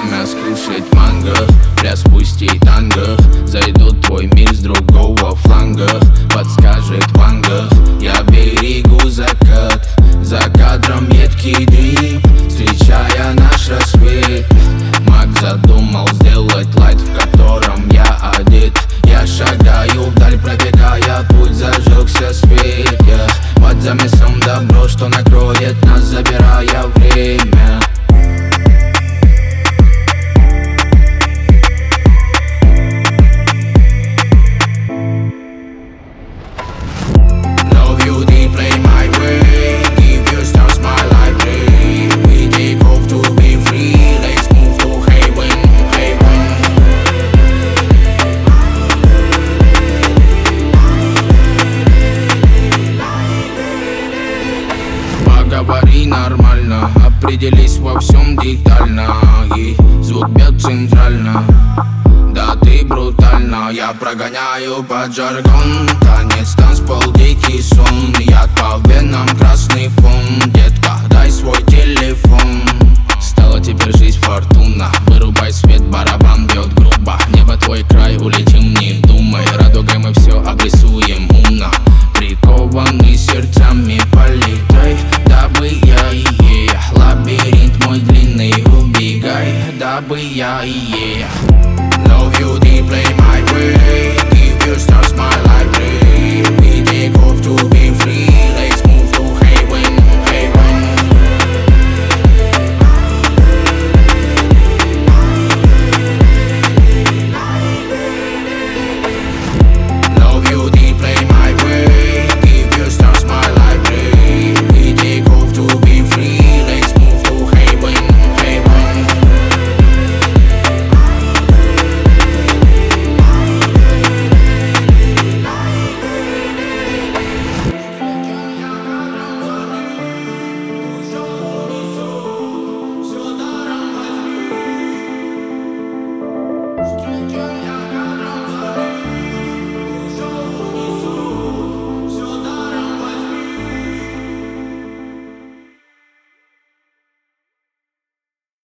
время скушать манго, пляс пустить танго. Зайду в твой мир с другого фланга, подскажет Ванга. Я берегу закат, за кадром едкий дым, встречая наш рассвет. Маг задумал сделать лайт, в котором я одет. Я шагаю вдаль, пробегая путь, зажегся свет. Под замесом добро, что накроет нас, забирая время. Love you deeply my way, give your stars my library. We take off to be free, let's move to heaven, heaven. Поговори нормально, определись во всем детально. И звук бьет центрально, да ты брутально. Я прогоняю под жаргон, танец, танцпол, дикий сон. Я по венам красный фон, детка, дай свой телефон. Стала теперь жизнь фортуна, вырубай свет, барабан бьет грубо. Небо твой край, улетим, не думай.